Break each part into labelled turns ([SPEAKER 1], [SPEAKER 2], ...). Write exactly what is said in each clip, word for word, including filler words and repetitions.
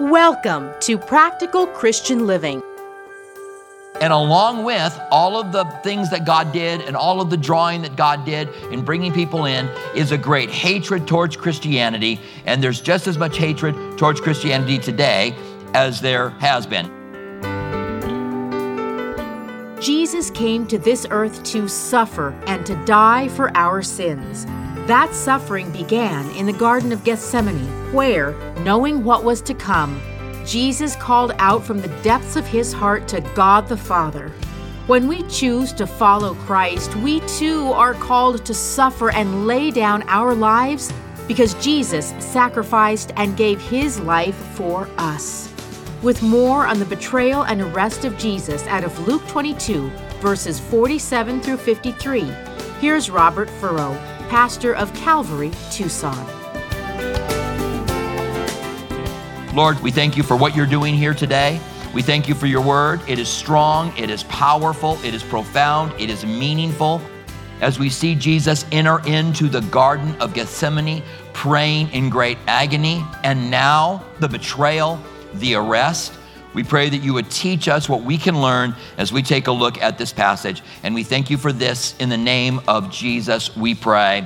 [SPEAKER 1] Welcome to Practical Christian Living.
[SPEAKER 2] And along with all of the things that God did and all of the drawing that God did in bringing people in is a great hatred towards Christianity. And there's just as much hatred towards Christianity today as there has been.
[SPEAKER 1] Jesus came to this earth to suffer and to die for our sins. That suffering began in the Garden of Gethsemane, where, knowing what was to come, Jesus called out from the depths of his heart to God the Father. When we choose to follow Christ, we too are called to suffer and lay down our lives because Jesus sacrificed and gave his life for us. With more on the betrayal and arrest of Jesus out of Luke twenty-two, verses forty-seven through fifty-three, here's Robert Furrow, pastor of Calvary, Tucson.
[SPEAKER 2] Lord, we thank you for what you're doing here today. We thank you for your word. It is strong, it is powerful, it is profound, it is meaningful. As we see Jesus enter into the Garden of Gethsemane, praying in great agony, and now the betrayal, the arrest, we pray that you would teach us what we can learn as we take a look at this passage. And we thank you for this in the name of Jesus, we pray.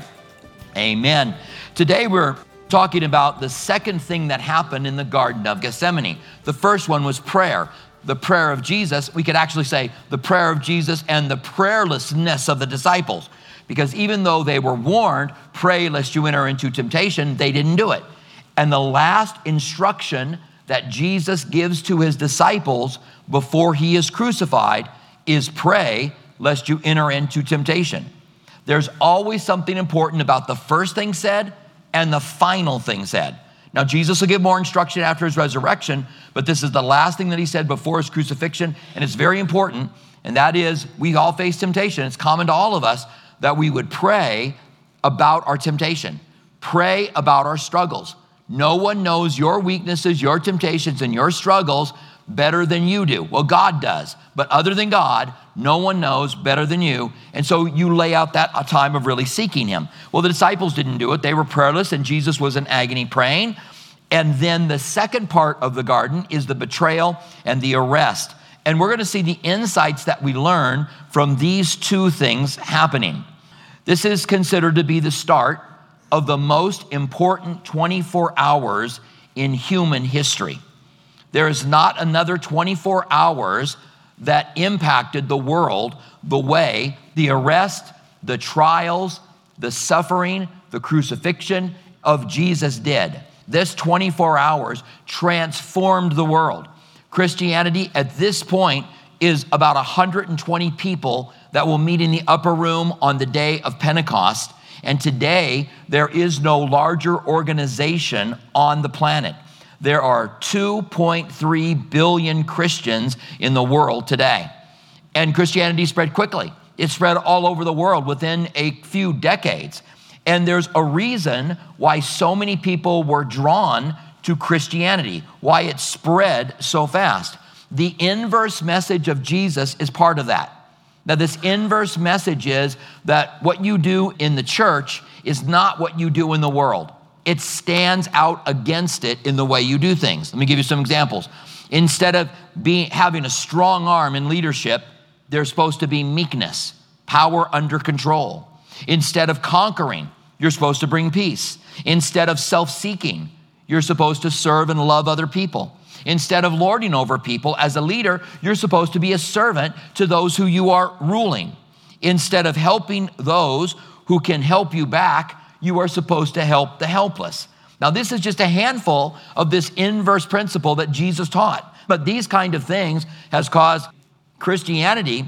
[SPEAKER 2] Amen. Today we're talking about the second thing that happened in the Garden of Gethsemane. The first one was prayer. The prayer of Jesus. We could actually say the prayer of Jesus and the prayerlessness of the disciples. Because even though they were warned, pray lest you enter into temptation, they didn't do it. And the last instruction that Jesus gives to his disciples before he is crucified is pray lest you enter into temptation. There's always something important about the first thing said and the final thing said. Now, Jesus will give more instruction after his resurrection, but this is the last thing that he said before his crucifixion, and it's very important, and that is we all face temptation. It's common to all of us that we would pray about our temptation, pray about our struggles. No one knows your weaknesses, your temptations, and your struggles better than you do. Well, God does, but other than God, no one knows better than you. And so you lay out that a time of really seeking him. Well, the disciples didn't do it. They were prayerless, and Jesus was in agony praying. And then the second part of the garden is the betrayal and the arrest. And we're going to see the insights that we learn from these two things happening. This is considered to be the start of the most important twenty-four hours in human history. There is not another twenty-four hours that impacted the world the way the arrest, the trials, the suffering, the crucifixion of Jesus did. This twenty-four hours transformed the world. Christianity at this point is about one hundred twenty people that will meet in the upper room on the day of Pentecost. And today, there is no larger organization on the planet. There are two point three billion Christians in the world today. And Christianity spread quickly. It spread all over the world within a few decades. And there's a reason why so many people were drawn to Christianity, why it spread so fast. The inverse message of Jesus is part of that. Now, this inverse message is that what you do in the church is not what you do in the world. It stands out against it in the way you do things. Let me give you some examples. Instead of being, having a strong arm in leadership, there's supposed to be meekness, power under control. Instead of conquering, you're supposed to bring peace. Instead of self-seeking, you're supposed to serve and love other people. Instead of lording over people, as a leader, you're supposed to be a servant to those who you are ruling. Instead of helping those who can help you back, you are supposed to help the helpless. Now, this is just a handful of this inverse principle that Jesus taught. But these kind of things has caused Christianity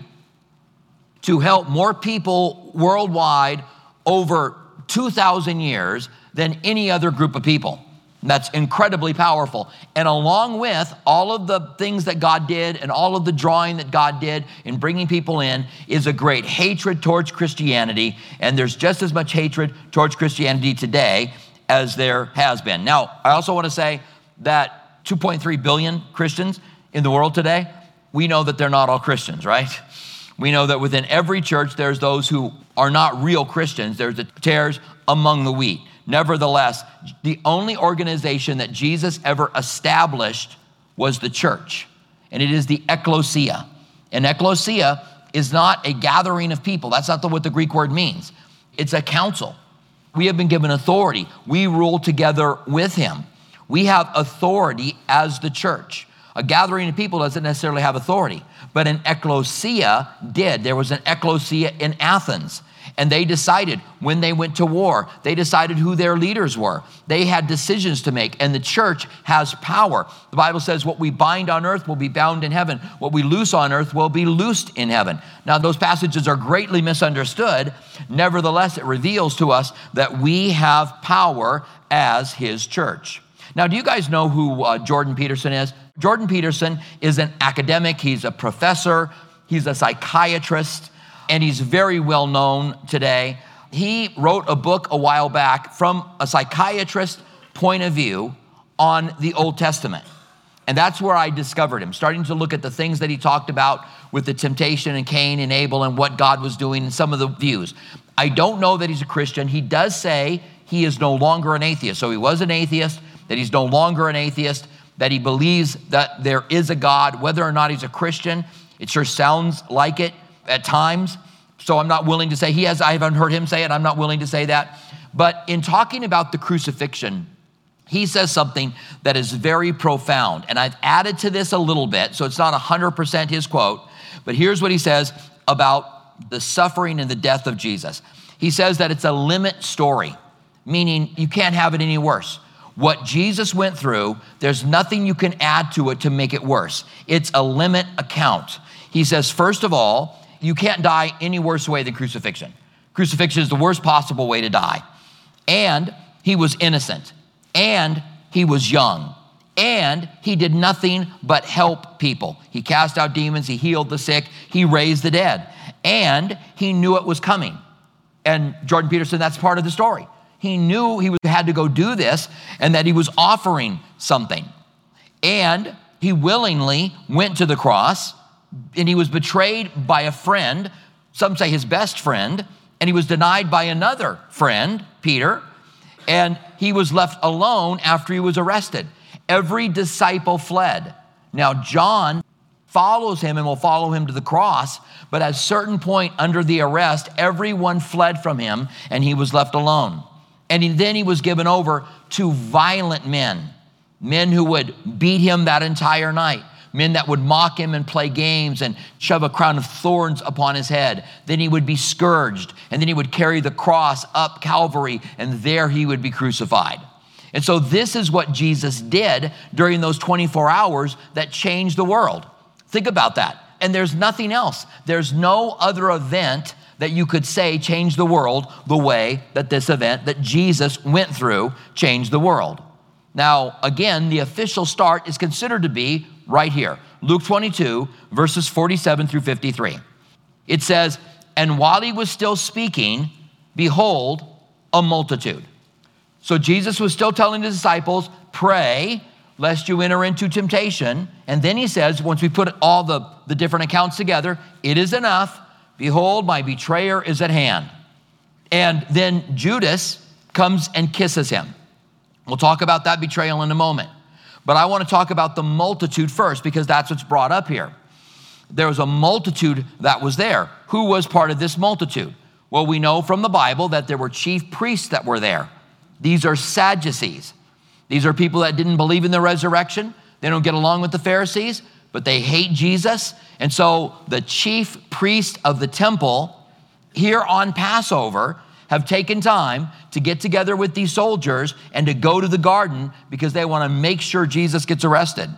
[SPEAKER 2] to help more people worldwide over two thousand years than any other group of people. That's incredibly powerful. And along with all of the things that God did and all of the drawing that God did in bringing people in is a great hatred towards Christianity. And there's just as much hatred towards Christianity today as there has been. Now, I also want to say that two point three billion Christians in the world today, we know that they're not all Christians, right? We know that within every church, there's those who are not real Christians. There's the tares among the wheat. Nevertheless, the only organization that Jesus ever established was the church, and it is the ecclesia. And ecclesia is not a gathering of people. That's not the, what the Greek word means. It's a council. We have been given authority. We rule together with him. We have authority as the church. A gathering of people doesn't necessarily have authority, but an ecclesia did. There was an ecclesia in Athens, and they decided when they went to war, they decided who their leaders were. They had decisions to make, and the church has power. The Bible says what we bind on earth will be bound in heaven. What we loose on earth will be loosed in heaven. Now, those passages are greatly misunderstood. Nevertheless, it reveals to us that we have power as his church. Now, do you guys know who uh, Jordan Peterson is? Jordan Peterson is an academic. He's a professor. He's a psychiatrist, and he's very well known today. He wrote a book a while back from a psychiatrist point of view on the Old Testament. And that's where I discovered him, starting to look at the things that he talked about with the temptation and Cain and Abel and what God was doing and some of the views. I don't know that he's a Christian. He does say he is no longer an atheist. So he was an atheist, that he's no longer an atheist, that he believes that there is a God. Whether or not he's a Christian, it sure sounds like it at times. So I'm not willing to say he has, I haven't heard him say it. I'm not willing to say that. But in talking about the crucifixion, he says something that is very profound. And I've added to this a little bit, so it's not one hundred percent his quote. But here's what he says about the suffering and the death of Jesus. He says that it's a limit story, meaning you can't have it any worse. What Jesus went through, there's nothing you can add to it to make it worse. It's a limit account. He says, first of all, you can't die any worse way than crucifixion. Crucifixion is the worst possible way to die. And he was innocent. And he was young. And he did nothing but help people. He cast out demons. He healed the sick. He raised the dead. And he knew it was coming. And Jordan Peterson, that's part of the story. He knew he had to go do this and that he was offering something. And he willingly went to the cross, and he was betrayed by a friend, some say his best friend, and he was denied by another friend, Peter, and he was left alone after he was arrested. Every disciple fled. Now, John follows him and will follow him to the cross, but at a certain point under the arrest, everyone fled from him, and he was left alone. And he, then he was given over to violent men, men who would beat him that entire night, men that would mock him and play games and shove a crown of thorns upon his head. Then he would be scourged, and then he would carry the cross up Calvary, and there he would be crucified. And so this is what Jesus did during those twenty-four hours that changed the world. Think about that. And there's nothing else. There's no other event that you could say changed the world the way that this event that Jesus went through changed the world. Now, again, the official start is considered to be right here. Luke twenty-two, verses forty-seven through fifty-three. It says, and while he was still speaking, behold, a multitude. So Jesus was still telling the disciples, pray lest you enter into temptation. And then he says, once we put all the, the different accounts together, it is enough. Behold, my betrayer is at hand. And then Judas comes and kisses him. We'll talk about that betrayal in a moment. But I want to talk about the multitude first, because that's what's brought up here. There was a multitude that was there. Who was part of this multitude? Well, we know from the Bible that there were chief priests that were there. These are Sadducees. These are people that didn't believe in the resurrection. They don't get along with the Pharisees, but they hate Jesus. And so the chief priest of the temple here on Passover have taken time to get together with these soldiers and to go to the garden because they want to make sure Jesus gets arrested.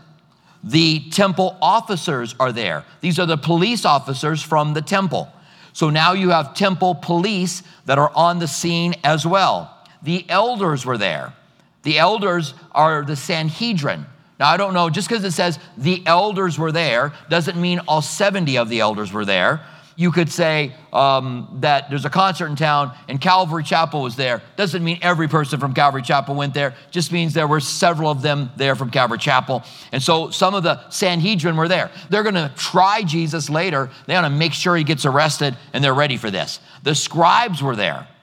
[SPEAKER 2] The temple officers are there. These are the police officers from the temple. So now you have temple police that are on the scene as well. The elders were there. The elders are the Sanhedrin. Now, I don't know, just because it says the elders were there doesn't mean all seventy of the elders were there. You could say um, that there's a concert in town and Calvary Chapel was there. Doesn't mean every person from Calvary Chapel went there. Just means there were several of them there from Calvary Chapel. And so some of the Sanhedrin were there. They're going to try Jesus later. They want to make sure he gets arrested, and they're ready for this. The scribes were there.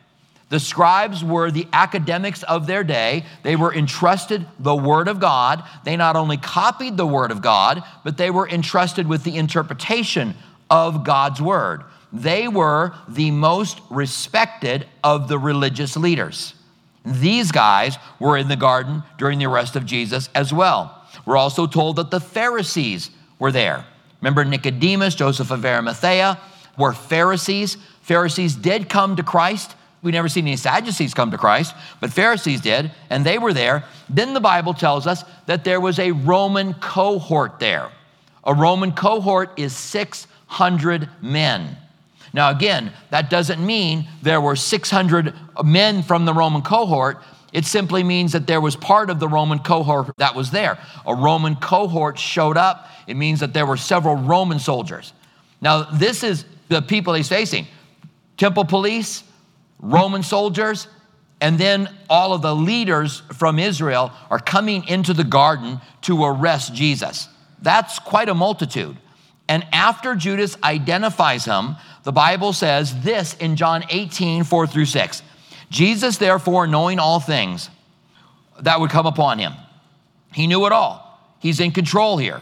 [SPEAKER 2] The scribes were the academics of their day. They were entrusted the Word of God. They not only copied the Word of God, but they were entrusted with the interpretation of God's Word. They were the most respected of the religious leaders. These guys were in the garden during the arrest of Jesus as well. We're also told that the Pharisees were there. Remember Nicodemus, Joseph of Arimathea were Pharisees. Pharisees did come to Christ. We never seen any Sadducees come to Christ, but Pharisees did, and they were there. Then the Bible tells us that there was a Roman cohort there. A Roman cohort is six hundred men. Now again, that doesn't mean there were six hundred men from the Roman cohort. It simply means that there was part of the Roman cohort that was there. A Roman cohort showed up. It means that there were several Roman soldiers. Now this is the people he's facing. Temple police, Roman soldiers, and then all of the leaders from Israel are coming into the garden to arrest Jesus. That's quite a multitude. And after Judas identifies him, the Bible says this in John eighteen, four through six. Jesus, therefore, knowing all things that would come upon him. He knew it all. He's in control here.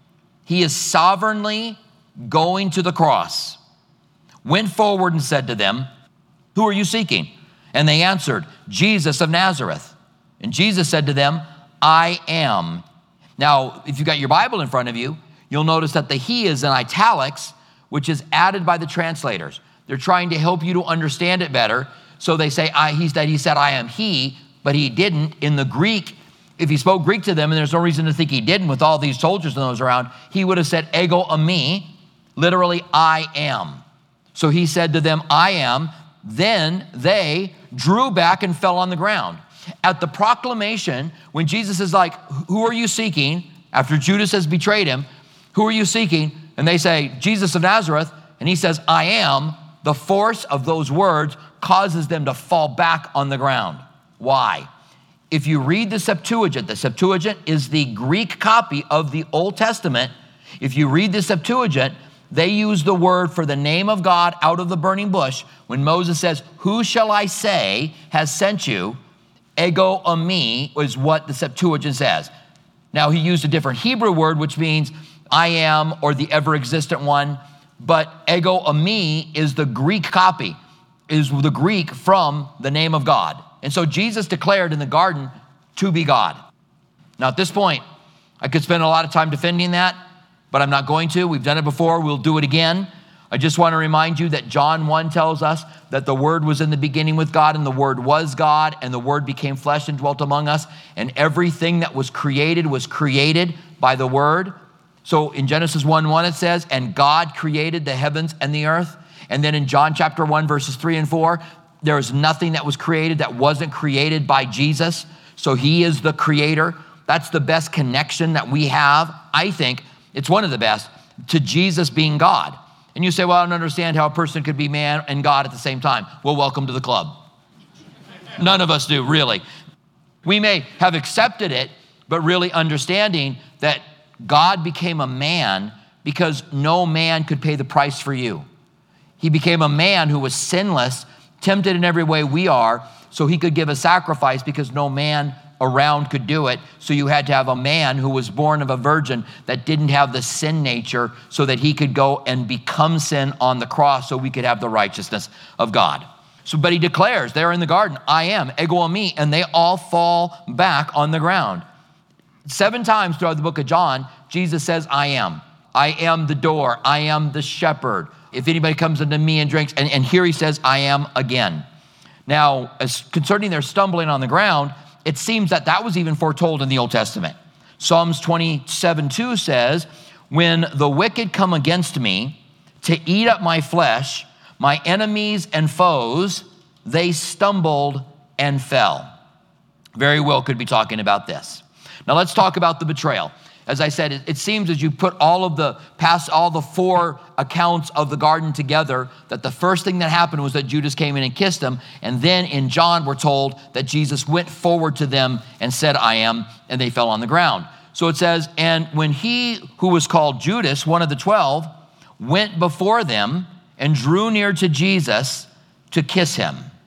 [SPEAKER 2] He is sovereignly going to the cross. Went forward and said to them, who are you seeking? And they answered, Jesus of Nazareth. And Jesus said to them, I am. Now, if you got your Bible in front of you, you'll notice that the he is in italics, which is added by the translators. They're trying to help you to understand it better. So they say, I, he, said, he said, I am he, but he didn't. In the Greek, if he spoke Greek to them, and there's no reason to think he didn't with all these soldiers and those around, he would have said, ego eimi, literally, I am. So he said to them, I am. Then they drew back and fell on the ground. At the proclamation, when Jesus is like, who are you seeking? After Judas has betrayed him, who are you seeking? And they say, Jesus of Nazareth. And he says, I am. The force of those words causes them to fall back on the ground. Why? If you read the Septuagint, the Septuagint is the Greek copy of the Old Testament. If you read the Septuagint, they use the word for the name of God out of the burning bush. When Moses says, who shall I say has sent you? Ego eimi is what the Septuagint says. Now, he used a different Hebrew word, which means I am or the ever-existent one. But ego eimi is the Greek copy, is the Greek from the name of God. And so Jesus declared in the garden to be God. Now, at this point, I could spend a lot of time defending that, but I'm not going to. We've done it before. We'll do it again. I just want to remind you that John one tells us that the Word was in the beginning with God, and the Word was God, and the Word became flesh and dwelt among us, and everything that was created was created by the Word. So in Genesis one one, it says, and God created the heavens and the earth. And then in John chapter one, verses three and four, there is nothing that was created that wasn't created by Jesus. So he is the creator. That's the best connection that we have. I think it's one of the best to Jesus being God. And you say, well, I don't understand how a person could be man and God at the same time. Well, welcome to the club. None of us do, really. We may have accepted it, but really understanding that God became a man because no man could pay the price for you. He became a man who was sinless, tempted in every way we are, so he could give a sacrifice because no man around could do it. So you had to have a man who was born of a virgin that didn't have the sin nature so that he could go and become sin on the cross so we could have the righteousness of God. So, but he declares there in the garden, I am, ego eimi, and they all fall back on the ground. Seven times throughout the book of John, Jesus says, I am. I am the door. I am the shepherd. If anybody comes unto me and drinks, and, and here he says, I am again. Now, as concerning their stumbling on the ground, it seems that that was even foretold in the Old Testament. Psalms twenty-seven two says, when the wicked come against me to eat up my flesh, my enemies and foes, they stumbled and fell. Very well could be talking about this. Now let's talk about the betrayal. As I said, it, it seems as you put all of the past, all the four accounts of the garden together, that the first thing that happened was that Judas came in and kissed him. And then in John, we're told that Jesus went forward to them and said, I am, and they fell on the ground. So it says, and when he who was called Judas, one of the twelve, went before them and drew near to Jesus to kiss him.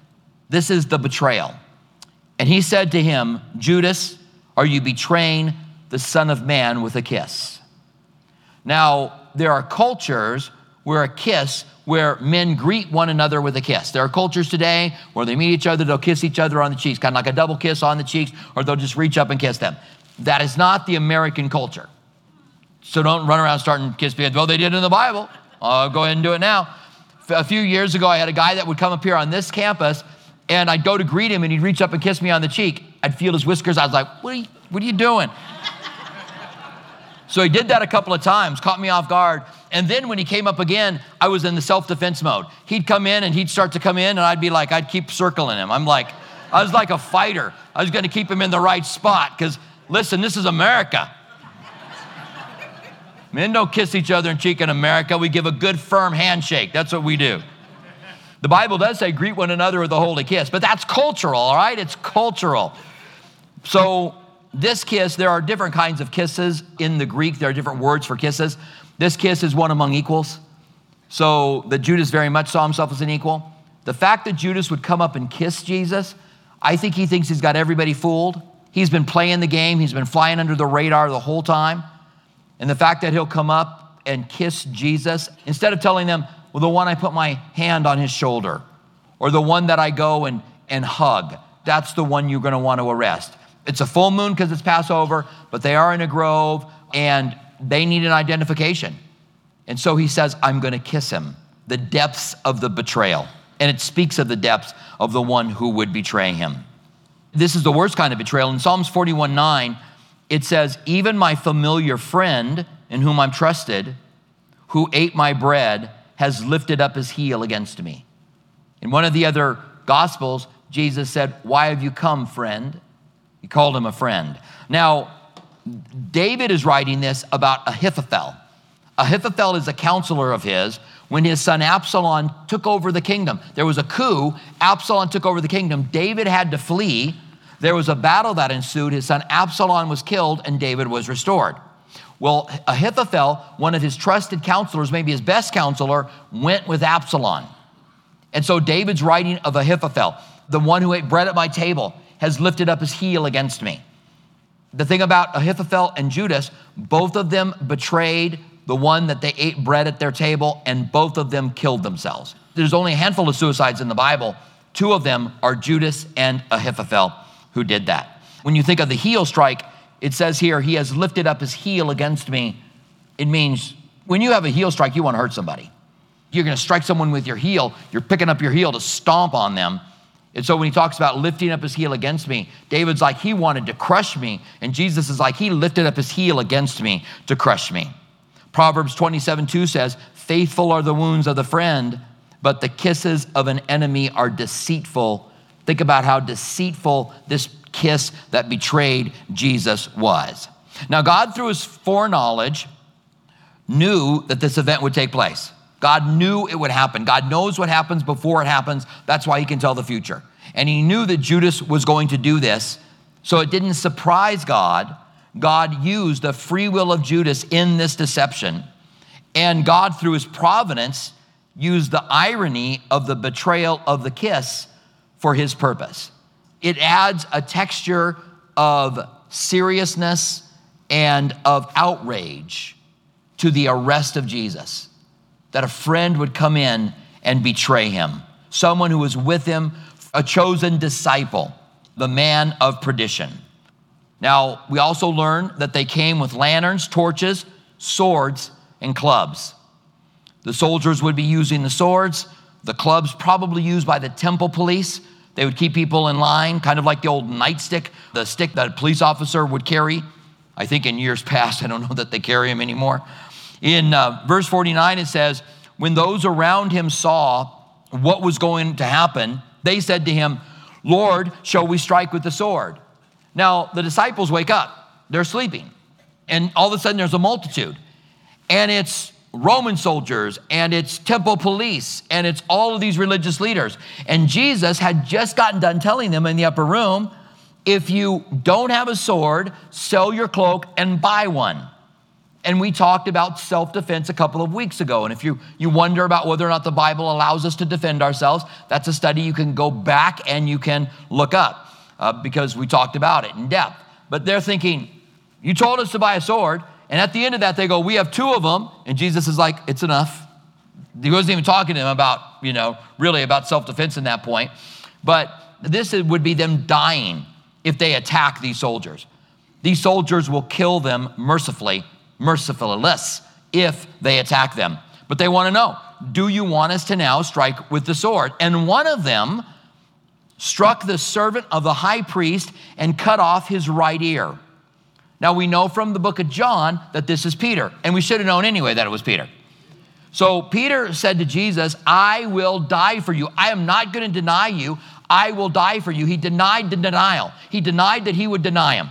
[SPEAKER 2] This is the betrayal. And he said to him, Judas, are you betraying the Son of Man with a kiss? Now, there are cultures where a kiss, where men greet one another with a kiss. There are cultures today where they meet each other, they'll kiss each other on the cheeks, kind of like a double kiss on the cheeks, or they'll just reach up and kiss them. That is not the American culture. So don't run around starting to kiss people. Well, they did it in the Bible. I'll go ahead and do it now. A few years ago, I had a guy that would come up here on this campus, and I'd go to greet him, and he'd reach up and kiss me on the cheek. I'd feel his whiskers. I was like, what are you, what are you doing? So he did that a couple of times, caught me off guard. And then when he came up again, I was in the self-defense mode. He'd come in, and he'd start to come in, and I'd be like, I'd keep circling him. I'm like, I was like a fighter. I was going to keep him in the right spot because, listen, this is America. Men don't kiss each other in cheek in America. We give a good, firm handshake. That's what we do. The Bible does say greet one another with a holy kiss, but that's cultural, all right? It's cultural. So this kiss, there are different kinds of kisses in the Greek. There are different words for kisses. This kiss is one among equals. So that Judas very much saw himself as an equal. The fact that Judas would come up and kiss Jesus, I think he thinks he's got everybody fooled. He's been playing the game. He's been flying under the radar the whole time. And the fact that he'll come up and kiss Jesus, instead of telling them, well, the one I put my hand on his shoulder, or the one that I go and, and hug, that's the one you're gonna want to arrest. It's a full moon because it's Passover, but they are in a grove and they need an identification. And so he says, I'm gonna kiss him. The depths of the betrayal. And it speaks of the depths of the one who would betray him. This is the worst kind of betrayal. In Psalms forty-one nine, it says, even my familiar friend in whom I'm trusted, who ate my bread, has lifted up his heel against me. In one of the other Gospels, Jesus said, why have you come, friend? He called him a friend. Now, David is writing this about Ahithophel. Ahithophel is a counselor of his when his son Absalom took over the kingdom. There was a coup. Absalom took over the kingdom. David had to flee. There was a battle that ensued. His son Absalom was killed and David was restored. Well, Ahithophel, one of his trusted counselors, maybe his best counselor, went with Absalom. And so David's writing of Ahithophel, the one who ate bread at my table has lifted up his heel against me. The thing about Ahithophel and Judas, both of them betrayed the one that they ate bread at their table, and both of them killed themselves. There's only a handful of suicides in the Bible. Two of them are Judas and Ahithophel who did that. When you think of the heel strike, it says here, he has lifted up his heel against me. It means when you have a heel strike, you want to hurt somebody. You're going to strike someone with your heel. You're picking up your heel to stomp on them. And so when he talks about lifting up his heel against me, David's like, he wanted to crush me. And Jesus is like, he lifted up his heel against me to crush me. Proverbs twenty-seven two says, faithful are the wounds of the friend, but the kisses of an enemy are deceitful. Think about how deceitful this kiss that betrayed Jesus was. Now, God, through his foreknowledge, knew that this event would take place. God knew it would happen. God knows what happens before it happens. That's why he can tell the future. And he knew that Judas was going to do this, so it didn't surprise God. God used the free will of Judas in this deception, and God, through his providence, used the irony of the betrayal of the kiss for his purpose. It adds a texture of seriousness and of outrage to the arrest of Jesus, that a friend would come in and betray him, someone who was with him, a chosen disciple, the man of perdition. Now, we also learn that they came with lanterns, torches, swords, and clubs. The soldiers would be using the swords, the clubs probably used by the temple police. They would keep people in line, kind of like the old nightstick, the stick that a police officer would carry. I think in years past, I don't know that they carry them anymore. In uh, verse forty-nine, it says, when those around him saw what was going to happen, they said to him, Lord, shall we strike with the sword? Now, the disciples wake up. They're sleeping. And all of a sudden, there's a multitude. And it's Roman soldiers, and it's temple police, and it's all of these religious leaders. And Jesus had just gotten done telling them in the upper room, if you don't have a sword, sell your cloak and buy one. And we talked about self-defense a couple of weeks ago. And if you, you wonder about whether or not the Bible allows us to defend ourselves, that's a study you can go back and you can look up uh, because we talked about it in depth. But they're thinking, you told us to buy a sword. And at the end of that, they go, we have two of them. And Jesus is like, it's enough. He wasn't even talking to them about, you know, really about self-defense in that point. But this would be them dying if they attack these soldiers. These soldiers will kill them mercifully, mercifully-less if they attack them. But they want to know, do you want us to now strike with the sword? And one of them struck the servant of the high priest and cut off his right ear. Now we know from the book of John that this is Peter, and we should have known anyway that it was Peter. So Peter said to Jesus, I will die for you. I am not going to deny you. I will die for you. He denied the denial. He denied that he would deny him.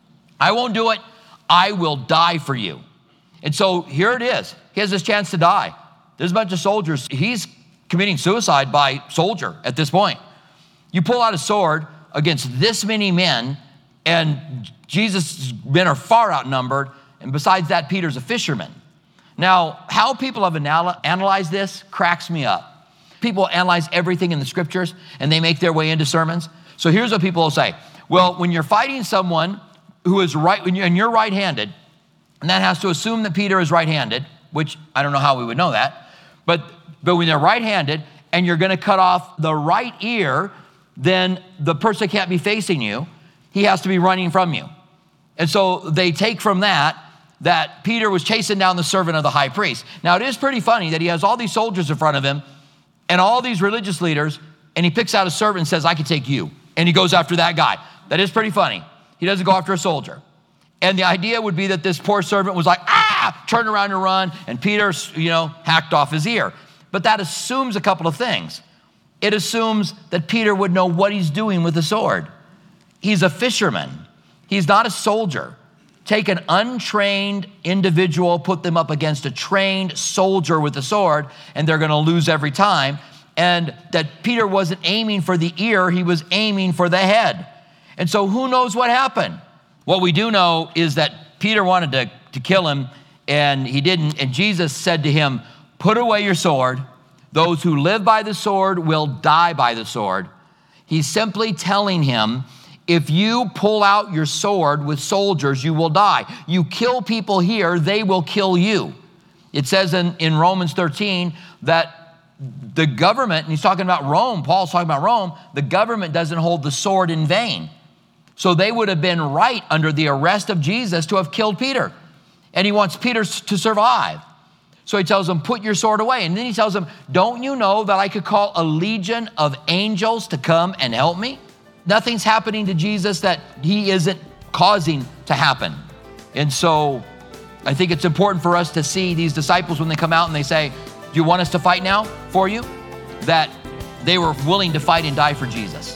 [SPEAKER 2] I won't do it. I will die for you. And so here it is. He has this chance to die. There's a bunch of soldiers. He's committing suicide by soldier at this point. You pull out a sword against this many men, and Jesus' men are far outnumbered. And besides that, Peter's a fisherman. Now, how people have anal- analyzed this cracks me up. People analyze everything in the scriptures, and they make their way into sermons. So here's what people will say. Well, when you're fighting someone who is right, when you're, and you're right-handed, and that has to assume that Peter is right-handed, which I don't know how we would know that, but, but when they're right-handed and you're gonna cut off the right ear, then the person can't be facing you. He has to be running from you. And so they take from that, that Peter was chasing down the servant of the high priest. Now it is pretty funny that he has all these soldiers in front of him and all these religious leaders, and he picks out a servant and says, I can take you. And he goes after that guy. That is pretty funny. He doesn't go after a soldier. And the idea would be that this poor servant was like, ah, turn around and run, and Peter, you know, hacked off his ear. But that assumes a couple of things. It assumes that Peter would know what he's doing with the sword. He's a fisherman. He's not a soldier. Take an untrained individual, put them up against a trained soldier with a sword, and they're gonna lose every time. And that Peter wasn't aiming for the ear, he was aiming for the head. And so who knows what happened? What we do know is that Peter wanted to, to kill him, and he didn't. And Jesus said to him, put away your sword. Those who live by the sword will die by the sword. He's simply telling him, if you pull out your sword with soldiers, you will die. You kill people here, they will kill you. It says in, in Romans thirteen that the government, and he's talking about Rome, Paul's talking about Rome, the government doesn't hold the sword in vain. So they would have been right under the arrest of Jesus to have killed Peter. And he wants Peter to survive. So he tells him, put your sword away. And then he tells him, don't you know that I could call a legion of angels to come and help me? Nothing's happening to Jesus that he isn't causing to happen. And so I think it's important for us to see these disciples when they come out and they say, do you want us to fight now for you? That they were willing to fight and die for Jesus.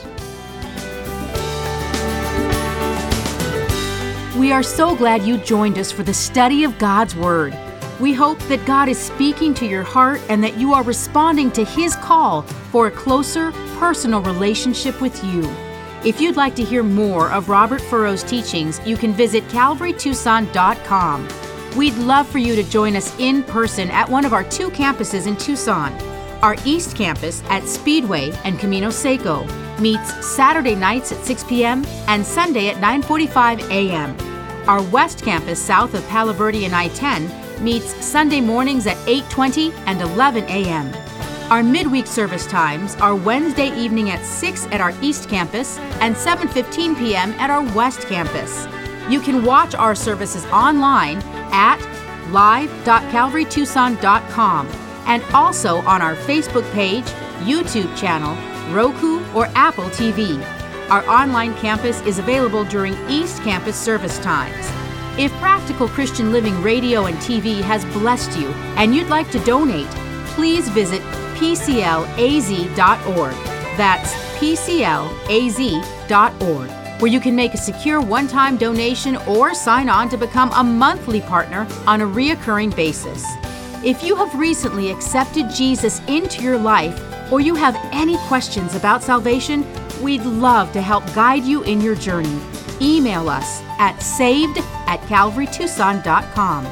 [SPEAKER 1] We are so glad you joined us for the study of God's Word. We hope that God is speaking to your heart and that you are responding to His call for a closer, personal relationship with you. If you'd like to hear more of Robert Furrow's teachings, you can visit calvary tucson dot com. We'd love for you to join us in person at one of our two campuses in Tucson. Our East Campus at Speedway and Camino Seco meets Saturday nights at six p.m. and Sunday at nine forty-five a.m. Our West Campus south of Palo Verde and I ten meets Sunday mornings at eight twenty and eleven a.m. Our midweek service times are Wednesday evening at six at our East Campus and seven fifteen p.m. at our West Campus. You can watch our services online at live dot calvary tucson dot com and also on our Facebook page, YouTube channel, Roku, or Apple T V. Our online campus is available during East Campus service times. If Practical Christian Living Radio and T V has blessed you and you'd like to donate, please visit p c l a z dot org. That's p c l a z dot org, where you can make a secure one-time donation or sign on to become a monthly partner on a reoccurring basis. If you have recently accepted Jesus into your life, or you have any questions about salvation, we'd love to help guide you in your journey. Email us at saved at calvary tucson dot com.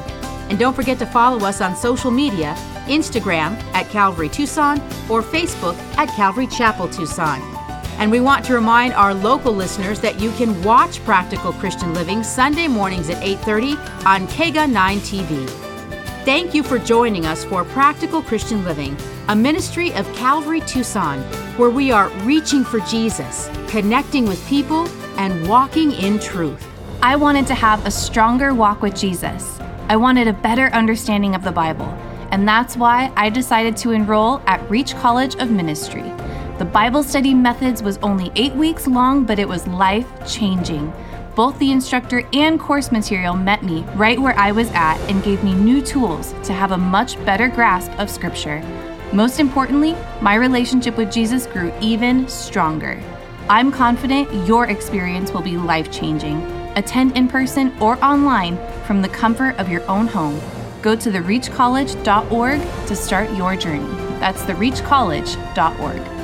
[SPEAKER 1] And don't forget to follow us on social media, Instagram at Calvary Tucson or Facebook at Calvary Chapel Tucson. And we want to remind our local listeners that you can watch Practical Christian Living Sunday mornings at eight thirty on K G A nine T V. Thank you for joining us for Practical Christian Living, a ministry of Calvary Tucson, where we are reaching for Jesus, connecting with people, and walking in truth.
[SPEAKER 3] I wanted to have a stronger walk with Jesus. I wanted a better understanding of the Bible, and that's why I decided to enroll at Reach College of Ministry. The Bible study methods was only eight weeks long, but it was life-changing. Both the instructor and course material met me right where I was at and gave me new tools to have a much better grasp of Scripture. Most importantly, my relationship with Jesus grew even stronger. I'm confident your experience will be life-changing. Attend in person or online from the comfort of your own home. Go to the reach college dot org to start your journey. That's the reach college dot org.